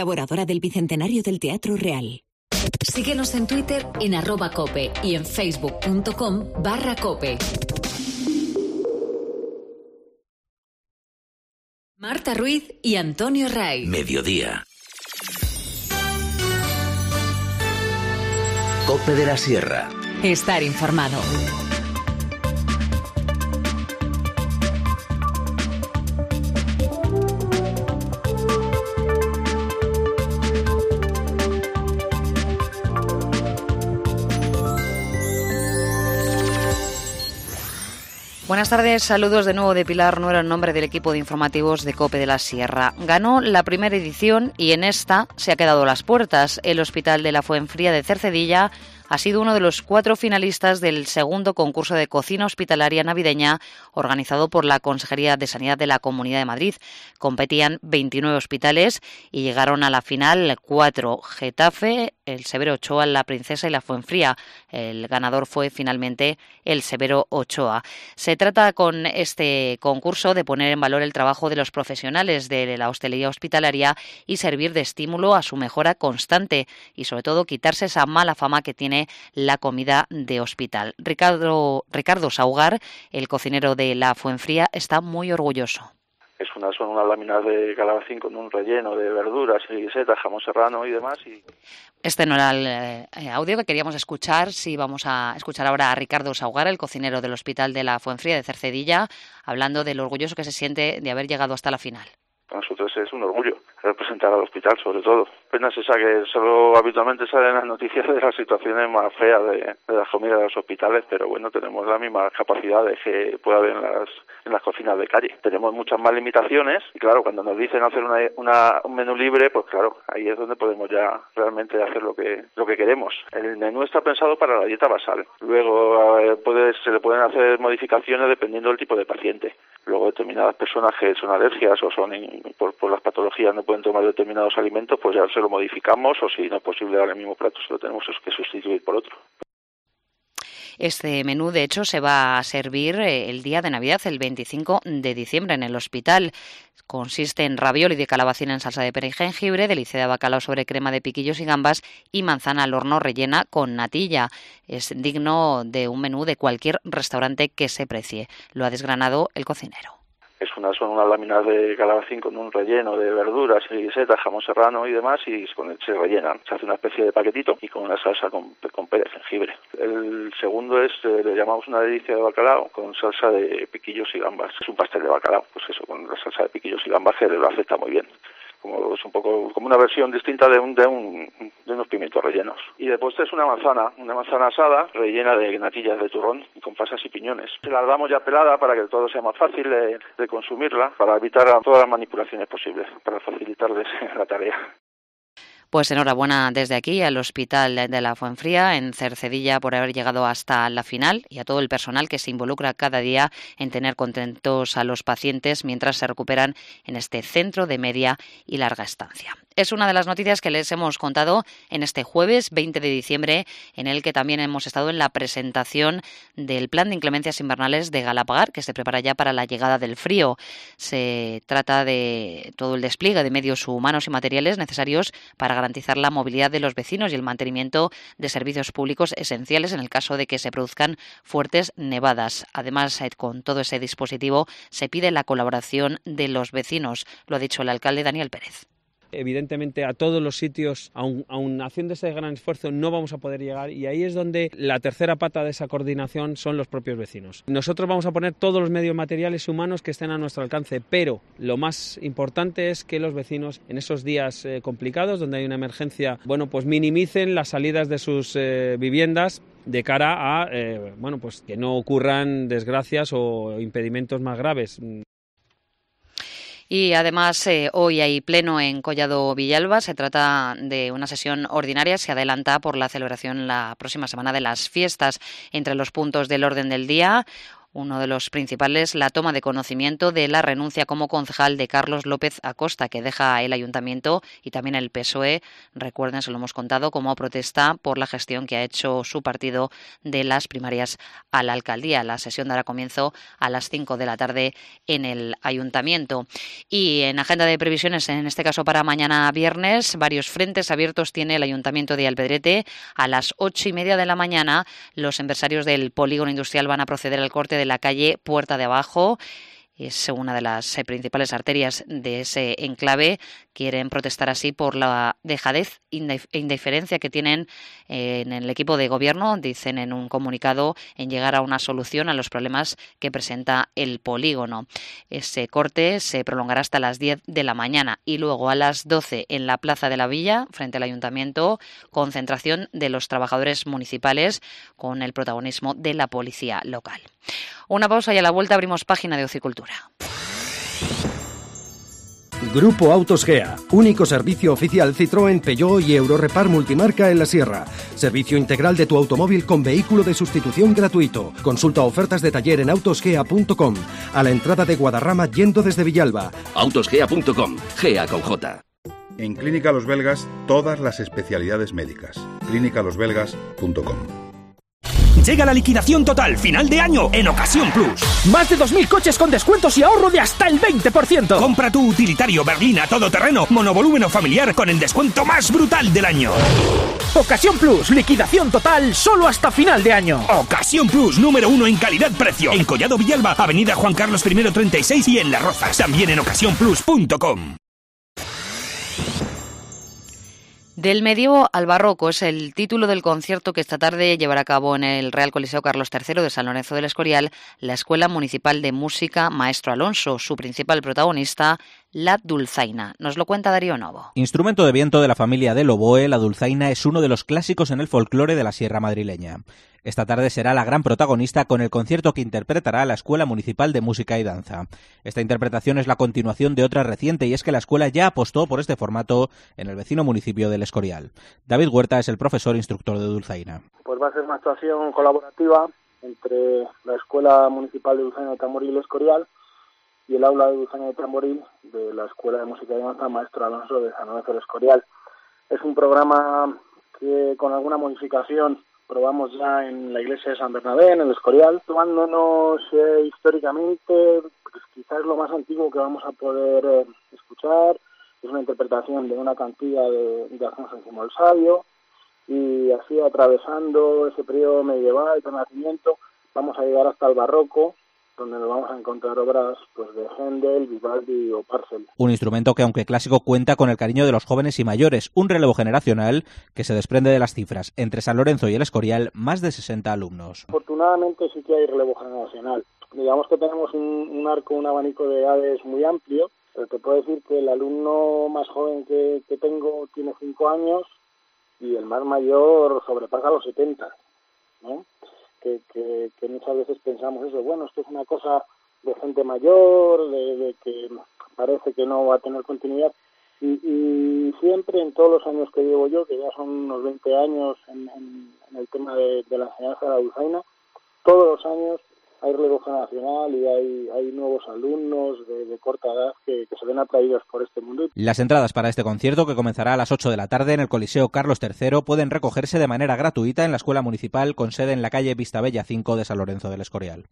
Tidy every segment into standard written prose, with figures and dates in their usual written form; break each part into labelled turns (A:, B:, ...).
A: Colaboradora del Bicentenario del Teatro Real.
B: Síguenos en Twitter en @cope y en facebook.com/cope. Marta Ruiz y Antonio Ray.
C: Mediodía. Cope de la Sierra.
B: Estar informado.
D: Buenas tardes, saludos de nuevo de Pilar Nuero en nombre del equipo de informativos de COPE de la Sierra. Ganó la primera edición y en esta se ha quedado a las puertas. El Hospital de la Fuenfría de Cercedilla ha sido uno de los 4 finalistas del segundo concurso de cocina hospitalaria navideña organizado por la Consejería de Sanidad de la Comunidad de Madrid. Competían 29 hospitales y llegaron a la final 4: Getafe, el Severo Ochoa, la Princesa y la Fuenfría. El ganador fue finalmente el Severo Ochoa. Se trata con este concurso de poner en valor el trabajo de los profesionales de la hostelería hospitalaria y servir de estímulo a su mejora constante y sobre todo quitarse esa mala fama que tiene la comida de hospital. Ricardo Saugar, el cocinero de la Fuenfría, está muy orgulloso.
E: Son unas láminas de calabacín con un relleno de verduras y setas, jamón serrano y demás.
D: Este no era el audio que queríamos escuchar. Sí, vamos a escuchar ahora a Ricardo Saugar, el cocinero del Hospital de la Fuenfría de Cercedilla, hablando de lo orgulloso que se siente de haber llegado hasta la final.
E: Para nosotros es un orgullo representar al hospital, sobre todo. Pena se sabe que solo habitualmente salen las noticias de las situaciones más feas de las comidas de los hospitales, pero bueno, tenemos las mismas capacidades que puede haber en las cocinas de calle. Tenemos muchas más limitaciones y claro, cuando nos dicen hacer un menú libre, pues claro, ahí es donde podemos ya realmente hacer lo que queremos. El menú está pensado para la dieta basal. Luego se le pueden hacer modificaciones dependiendo del tipo de paciente. Luego determinadas personas que son alergias o son por las patologías no pueden tomar determinados alimentos, pues ya se lo modificamos, o si no es posible dar el mismo plato, se lo tenemos que sustituir por otro.
D: Este menú, de hecho, se va a servir el día de Navidad, el 25 de diciembre, en el hospital. Consiste en ravioli de calabacín en salsa de pera y jengibre, delicia de bacalao sobre crema de piquillos y gambas y manzana al horno rellena con natilla. Es digno de un menú de cualquier restaurante que se precie. Lo ha desgranado el cocinero.
E: Son unas láminas de calabacín con un relleno de verduras y setas, jamón serrano y demás, y se rellenan. Se hace una especie de paquetito y con una salsa con pera y jengibre. El segundo le llamamos una delicia de bacalao con salsa de piquillos y gambas. Es un pastel de bacalao, pues eso, con la salsa de piquillos y gambas que lo acepta muy bien. Es un poco como una versión distinta de unos pimientos rellenos. Y de postre es una manzana asada rellena de natillas de turrón con pasas y piñones. Se la damos ya pelada para que todo sea más fácil de consumirla, para evitar todas las manipulaciones posibles, para facilitarles la tarea.
D: Pues enhorabuena desde aquí al Hospital de la Fuenfría en Cercedilla por haber llegado hasta la final y a todo el personal que se involucra cada día en tener contentos a los pacientes mientras se recuperan en este centro de media y larga estancia. Es una de las noticias que les hemos contado en este jueves 20 de diciembre, en el que también hemos estado en la presentación del Plan de Inclemencias Invernales de Galapagar, que se prepara ya para la llegada del frío. Se trata de todo el despliegue de medios humanos y materiales necesarios para garantizar la movilidad de los vecinos y el mantenimiento de servicios públicos esenciales en el caso de que se produzcan fuertes nevadas. Además, con todo ese dispositivo se pide la colaboración de los vecinos, lo ha dicho el alcalde Daniel Pérez.
F: Evidentemente a todos los sitios, aun haciendo ese gran esfuerzo, no vamos a poder llegar y ahí es donde la tercera pata de esa coordinación son los propios vecinos. Nosotros vamos a poner todos los medios materiales y humanos que estén a nuestro alcance, pero lo más importante es que los vecinos en esos días complicados, donde hay una emergencia, pues minimicen las salidas de sus viviendas de cara a que no ocurran desgracias o impedimentos más graves.
D: Y además hoy hay pleno en Collado Villalba. Se trata de una sesión ordinaria. Se adelanta por la celebración la próxima semana de las fiestas. Entre los puntos del orden del día, Uno de los principales, la toma de conocimiento de la renuncia como concejal de Carlos López Acosta, que deja el ayuntamiento y también el PSOE, recuerden, se lo hemos contado, como protesta por la gestión que ha hecho su partido de las primarias a la alcaldía. La sesión dará comienzo a las 5 de la tarde en el ayuntamiento. Y en agenda de previsiones, en este caso para mañana viernes, varios frentes abiertos tiene el ayuntamiento de Alpedrete. A las 8:30 de la mañana, los empresarios del polígono industrial van a proceder al corte de la calle Puerta de Abajo. Es una de las principales arterias de ese enclave. Quieren protestar así por la dejadez e indiferencia que tienen en el equipo de gobierno, dicen en un comunicado, en llegar a una solución a los problemas que presenta el polígono. Ese corte se prolongará hasta las 10 de la mañana y luego a las 12 en la Plaza de la Villa, frente al ayuntamiento, concentración de los trabajadores municipales con el protagonismo de la policía local. Una pausa y a la vuelta abrimos página de Ocicultura.
G: Grupo Autos Gea, único servicio oficial Citroën, Peugeot y Eurorepar multimarca en la Sierra. Servicio integral de tu automóvil con vehículo de sustitución gratuito. Consulta ofertas de taller en autosgea.com. A la entrada de Guadarrama yendo desde Villalba.
C: Autosgea.com, Gea con J.
H: En Clínica Los Belgas, todas las especialidades médicas. clínicalosbelgas.com.
I: Llega la liquidación total final de año en Ocasión Plus. Más de 2.000 coches con descuentos y ahorro de hasta el 20%. Compra tu utilitario berlina todoterreno, monovolumen o familiar con el descuento más brutal del año. Ocasión Plus, liquidación total solo hasta final de año. Ocasión Plus, número 1 en calidad-precio. En Collado Villalba, Avenida Juan Carlos I 36 y en Las Rozas. También en ocasiónplus.com.
D: Del medievo al barroco es el título del concierto que esta tarde llevará a cabo en el Real Coliseo Carlos III de San Lorenzo del Escorial la Escuela Municipal de Música Maestro Alonso. Su principal protagonista, la dulzaina. Nos lo cuenta Darío Novo.
J: Instrumento de viento de la familia del oboe, la dulzaina es uno de los clásicos en el folclore de la Sierra madrileña. Esta tarde será la gran protagonista con el concierto que interpretará la Escuela Municipal de Música y Danza. Esta interpretación es la continuación de otra reciente y es que la escuela ya apostó por este formato en el vecino municipio del Escorial. David Huerta es el profesor instructor de dulzaina.
K: Pues va a ser una actuación colaborativa entre la Escuela Municipal de Dulzaina de Tamboril y el Escorial y el aula de dulzaina de tamboril de la Escuela de Música y Danza Maestro Alonso de San Lorenzo del Escorial. Es un programa que con alguna modificación probamos ya en la iglesia de San Bernabé, en el Escorial, tomándonos históricamente, pues quizás lo más antiguo que vamos a poder escuchar. Es una interpretación de una cantilla de Alfonso X el Sabio, y así atravesando ese periodo medieval del Renacimiento vamos a llegar hasta el barroco, donde nos vamos a encontrar obras pues de Händel, Vivaldi o Purcell.
J: Un instrumento que, aunque clásico, cuenta con el cariño de los jóvenes y mayores, un relevo generacional que se desprende de las cifras. Entre San Lorenzo y el Escorial, más de 60 alumnos.
K: Afortunadamente sí que hay relevo generacional. Digamos que tenemos un arco, un abanico de edades muy amplio, pero te puedo decir que el alumno más joven que tengo tiene 5 años y el más mayor sobrepasa los 70, ¿no? Que muchas veces pensamos eso, bueno, esto es una cosa de gente mayor, de que parece que no va a tener continuidad, y siempre en todos los años que llevo yo, que ya son unos 20 años en el tema de la enseñanza de la dulzaina, todos los años hay relevo generacional y hay nuevos alumnos de corta edad que se ven atraídos por este mundo.
J: Las entradas para este concierto, que comenzará a las 8 de la tarde en el Coliseo Carlos III, pueden recogerse de manera gratuita en la Escuela Municipal con sede en la calle Vistabella 5 de San Lorenzo del Escorial.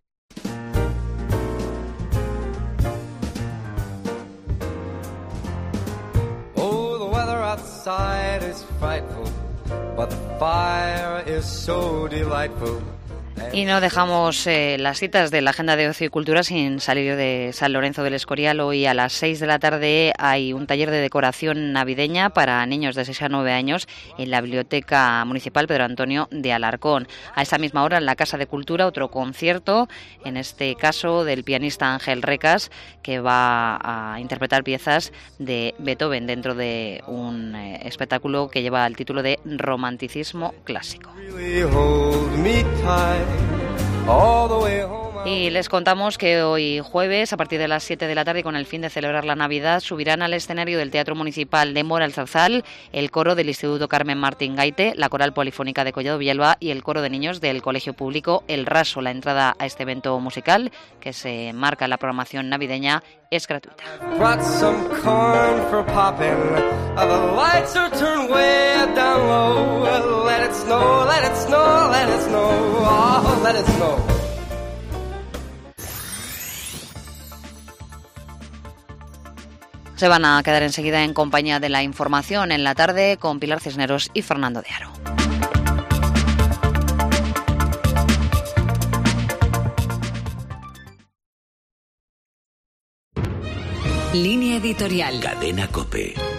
L: Oh, the weather outside is frightful, but the fire is so delightful.
D: Y no dejamos las citas de la agenda de ocio y cultura sin salir de San Lorenzo del Escorial. Hoy a las 6 de la tarde hay un taller de decoración navideña para niños de 6 a 9 años en la Biblioteca Municipal Pedro Antonio de Alarcón. A esa misma hora en la Casa de Cultura otro concierto, en este caso del pianista Ángel Recas, que va a interpretar piezas de Beethoven dentro de un espectáculo que lleva el título de Romanticismo Clásico.
L: All the way home
D: Y les contamos que hoy jueves, a partir de las 7 de la tarde, con el fin de celebrar la Navidad, subirán al escenario del Teatro Municipal de Mora el Zarzal el coro del Instituto Carmen Martín Gaite, la Coral Polifónica de Collado Villalba y el coro de niños del Colegio Público El Raso. La entrada a este evento musical, que se marca en la programación navideña, es gratuita. Se van a quedar enseguida en compañía de la información en la tarde con Pilar Cisneros y Fernando de Aro.
B: Línea editorial.
C: Cadena COPE.